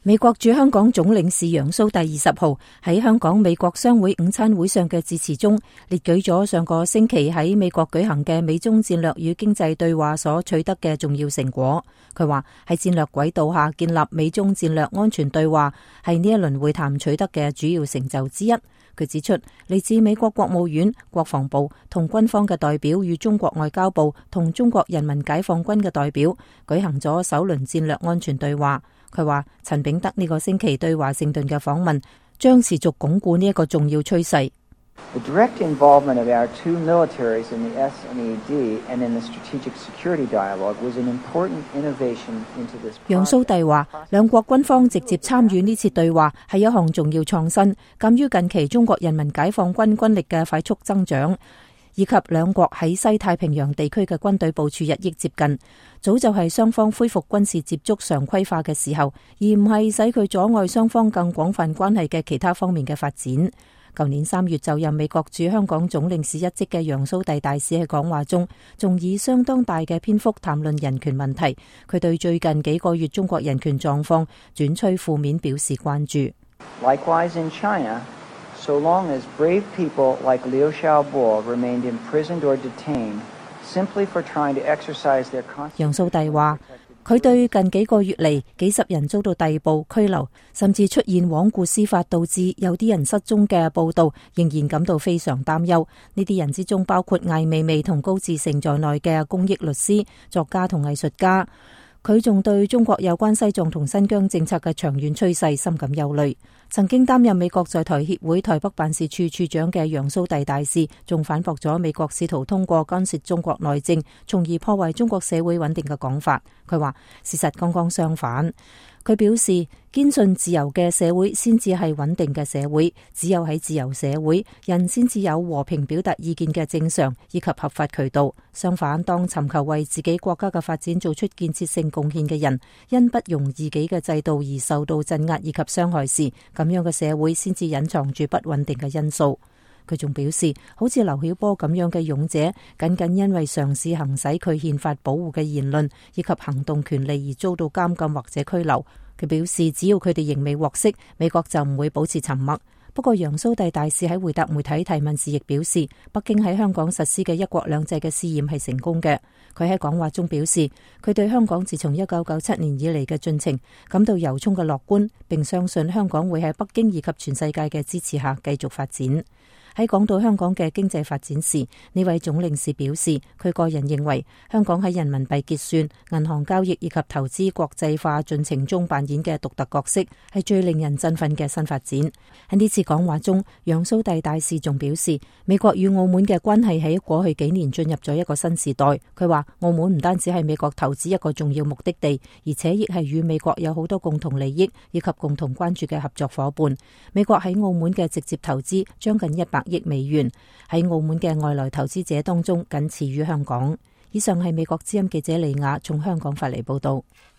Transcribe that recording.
美國駐香港總領事楊蘇第20號喺香港美國商會午餐會上嘅致辭中，列舉咗上個星期喺美國舉行嘅美中戰略與經濟對話所取得嘅重要成果。佢話喺戰略軌道下建立美中戰略安全對話係呢一輪會談取得嘅主要成就之一。佢指出，嚟自美國國務院、國防部同軍方嘅代表與中國外交部同中國人民解放軍嘅代表舉行咗首輪戰略安全對話。佢話陳炳德呢個星期對華盛頓嘅訪問將持續鞏固呢一個重要趨勢。 The direct involvement of our two militaries in the SNED and in the strategic security dialogue was an important innovation into this process. 楊蘇棣話，兩國軍方直接參與呢次對話係一項重要創新，鑒於近期中國人民解放軍軍力嘅快速增長，以及兩國喺西太平洋地區嘅軍隊部署日益接近，早就係雙方恢復軍事接觸常規化嘅時候，而唔係使佢阻礙雙方更廣泛關係嘅其他方面嘅發展。舊年3月就任美國駐香港總領事一職嘅楊蘇棣大使喺講話中，仲以相當大嘅篇幅談論人權問題。佢對最近幾個月中國人權狀況轉趨負面表示關注。 Likewise in China, so long as brave people like Liu Xiaobo remained imprisoned or detained, simply for trying to exercise their constitutional. 楊蘇棣話，佢對近幾個月嚟幾十人遭到逮捕拘留，甚至出現罔顧司法導致有啲人失蹤嘅報道，仍然感到非常擔憂。呢啲人之中包括艾未未同高志成在內嘅公益律師、作家同藝術家。佢仲對中國有關西藏同新疆政策嘅長遠趨勢深感憂慮。曾經擔任美國在台協會台北辦事處處長嘅楊蘇棣大使，仲反駁咗美國試圖通過干涉中國內政，從而破壞中國社會穩定嘅講法。佢話事實剛剛相反。佢表示，堅信自由嘅社會先至係穩定嘅社會，只有喺自由社會，人先至有和平表達意見嘅正常以及合法渠道。相反，當尋求為自己國家嘅發展做出建設性貢獻嘅人，因不容自己嘅制度而受到鎮壓以及傷害時，咁樣嘅社會先至隱藏住不穩定嘅因素。佢仲表示，好似劉曉波咁樣嘅勇者，僅僅因為嘗試行使佢憲法保護嘅言論以及行動權利而遭到監禁或者拘留。佢表示，只要佢哋仍未獲釋，美國就唔會保持沉默。不過楊蘇棣大使喺回答媒體提問時亦表示，北京喺香港實施嘅一國兩制嘅試驗係成功嘅。佢喺講話中表示，佢對香港自從1997年以嚟嘅進程感到由衷嘅樂觀，並相信香港會喺北京以及全世界嘅支持下繼續發展。喺講到香港嘅經濟發展時，呢位總領事表示，佢個人認為香港喺人民幣結算、銀行交易以及投資國際化進程中扮演嘅獨特角色，係最令人振奮嘅新發展。喺呢次講話中，楊蘇棣大使仲表示，美國與澳門嘅關係喺過去幾年進入咗一個新時代。佢話澳門唔單止係美國投資一個重要目的地，而且亦係與美國有好多共同利益以及共同關注嘅合作夥伴。美國喺澳門嘅直接投資將近100億美元，喺澳門嘅外來投資者當中僅次於香港。以上係美國之音記者李雅從香港發嚟報道。